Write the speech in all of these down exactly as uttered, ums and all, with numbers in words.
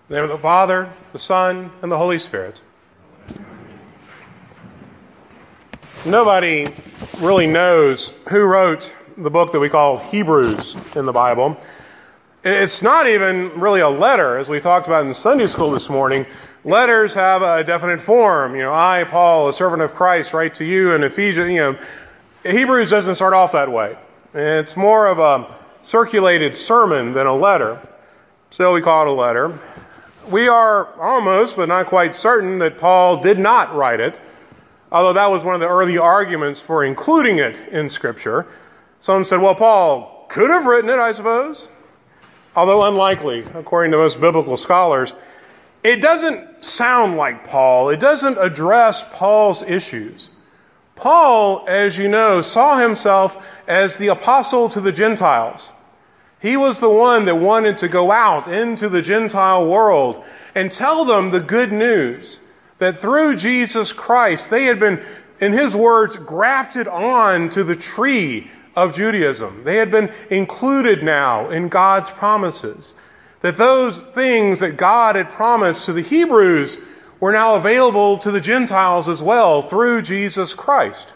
In the name of the Father, the Son, and the Holy Spirit. Nobody really knows who wrote the book that we call Hebrews in the Bible. It's not even really a letter, as we talked about in Sunday school this morning. Letters have a definite form. You know, I, Paul, a servant of Christ, write to you, and Ephesians, you know, Hebrews doesn't start off that way. It's more of a circulated sermon than a letter. So we call it a letter. We are almost, but not quite certain, that Paul did not write it, although that was one of the early arguments for including it in Scripture. Someone said, well, Paul could have written it, I suppose, although unlikely, according to most biblical scholars. It doesn't sound like Paul. It doesn't address Paul's issues. Paul, as you know, saw himself as the apostle to the Gentiles. He was the one that wanted to go out into the Gentile world and tell them the good news that through Jesus Christ, they had been, in his words, grafted on to the tree of Judaism. They had been included now in God's promises. That those things that God had promised to the Hebrews were now available to the Gentiles as well through Jesus Christ.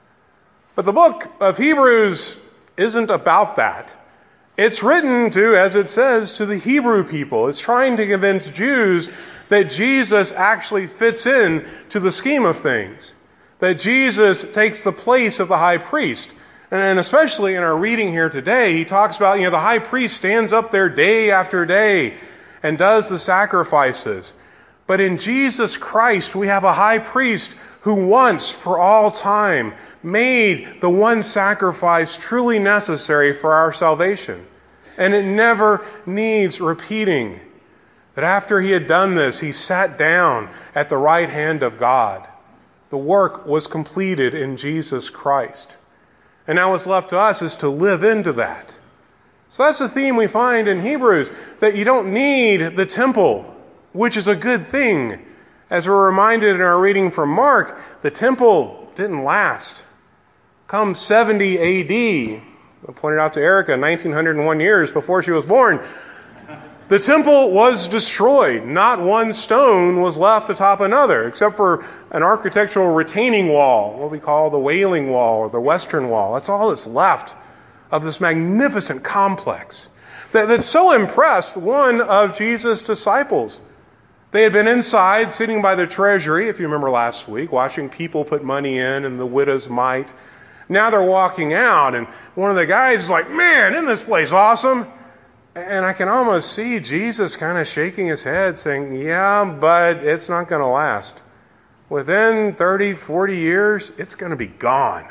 But the book of Hebrews isn't about that. It's written to, as it says, to the Hebrew people. It's trying to convince Jews that Jesus actually fits in to the scheme of things. That Jesus takes the place of the high priest. And especially in our reading here today, he talks about, you know, the high priest stands up there day after day and does the sacrifices. But in Jesus Christ, we have a high priest who once, for all time, made the one sacrifice truly necessary for our salvation. And it never needs repeating. That after he had done this, he sat down at the right hand of God. The work was completed in Jesus Christ. And now what's left to us is to live into that. So that's the theme we find in Hebrews, that you don't need the temple, which is a good thing. As we're reminded in our reading from Mark, the temple didn't last. Come seventy A D, I pointed out to Erica, nineteen oh one years before she was born, the temple was destroyed. Not one stone was left atop another, except for an architectural retaining wall, what we call the Wailing Wall or the Western Wall. That's all that's left of this magnificent complex that, that so impressed one of Jesus' disciples. They had been inside, sitting by the treasury, if you remember last week, watching people put money in and the widow's mite. Now they're walking out, and one of the guys is like, man, isn't this place awesome? And I can almost see Jesus kind of shaking his head, saying, yeah, but it's not going to last. Within thirty, forty years, it's going to be gone.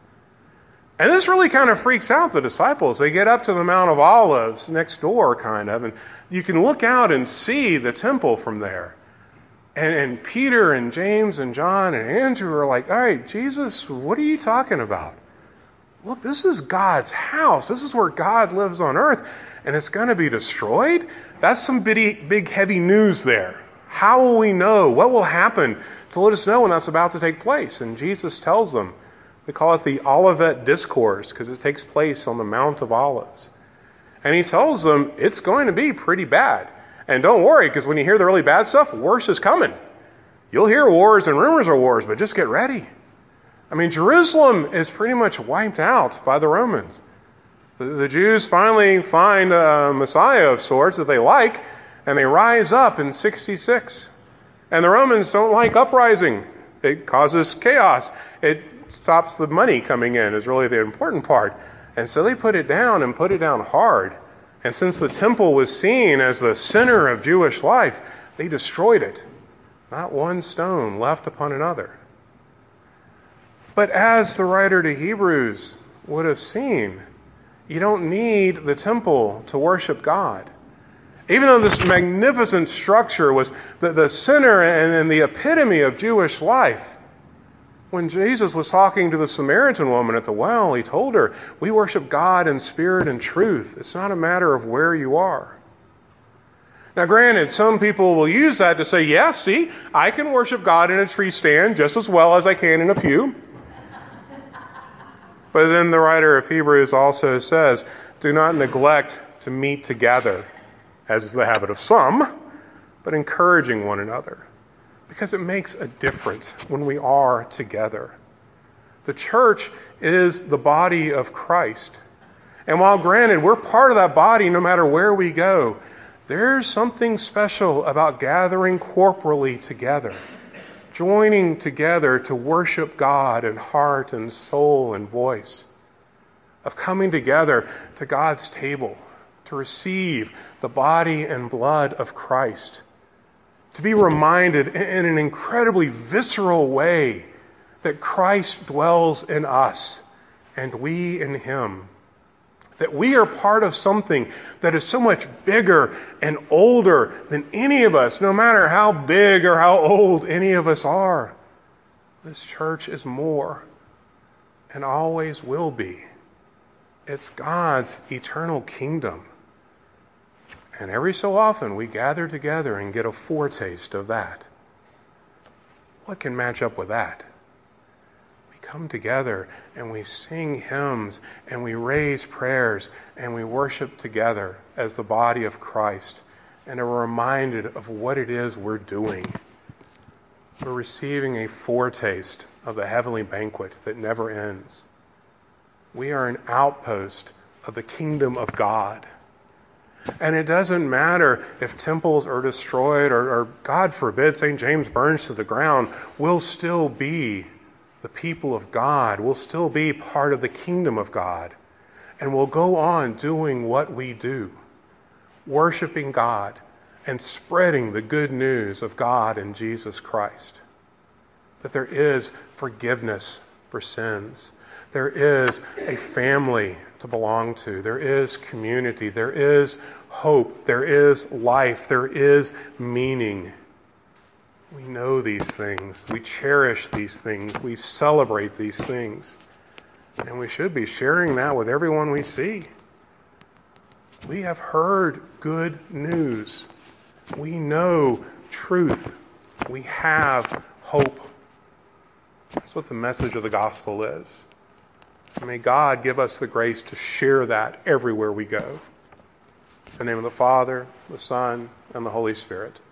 And this really kind of freaks out the disciples. They get up to the Mount of Olives next door, kind of, and you can look out and see the temple from there. And, and Peter and James and John and Andrew are like, all right, Jesus, what are you talking about? Look, this is God's house. This is where God lives on earth, and it's going to be destroyed? That's some big, big, heavy news there. How will we know? What will happen to let us know when that's about to take place? And Jesus tells them. We call it the Olivet Discourse because it takes place on the Mount of Olives. And he tells them it's going to be pretty bad. And don't worry, because when you hear the really bad stuff, worse is coming. You'll hear wars and rumors of wars, but just get ready. I mean, Jerusalem is pretty much wiped out by the Romans. The, the Jews finally find a Messiah of sorts that they like, and they rise up in sixty-six. And the Romans don't like uprising. It causes chaos. It stops the money coming in, is really the important part. And so they put it down and put it down hard. And since the temple was seen as the center of Jewish life, they destroyed it. Not one stone left upon another. But as the writer to Hebrews would have seen, you don't need the temple to worship God. Even though this magnificent structure was the, the center and, and the epitome of Jewish life, when Jesus was talking to the Samaritan woman at the well, he told her, we worship God in spirit and truth. It's not a matter of where you are. Now, granted, some people will use that to say, yeah, see, I can worship God in a tree stand just as well as I can in a pew. But then the writer of Hebrews also says, do not neglect to meet together, as is the habit of some, but encouraging one another, because it makes a difference when we are together. The church is the body of Christ. And while granted, we're part of that body no matter where we go, there's something special about gathering corporally together, joining together to worship God in heart and soul and voice, of coming together to God's table to receive the body and blood of Christ, to be reminded in an incredibly visceral way that Christ dwells in us and we in Him. That we are part of something that is so much bigger and older than any of us, no matter how big or how old any of us are. This church is more and always will be. It's God's eternal kingdom. And every so often we gather together and get a foretaste of that. What can match up with that? Come together and we sing hymns and we raise prayers and we worship together as the body of Christ and are reminded of what it is we're doing. We're receiving a foretaste of the heavenly banquet that never ends. We are an outpost of the kingdom of God. And it doesn't matter if temples are destroyed or, or God forbid, Saint James burns to the ground, we'll still be the people of God. Will still be part of the kingdom of God. And will go on doing what we do, worshiping God and spreading the good news of God and Jesus Christ. That there is forgiveness for sins. There is a family to belong to. There is community. There is hope. There is life. There is meaning. We know these things. We cherish these things. We celebrate these things. And we should be sharing that with everyone we see. We have heard good news. We know truth. We have hope. That's what the message of the gospel is. And may God give us the grace to share that everywhere we go. In the name of the Father, the Son, and the Holy Spirit.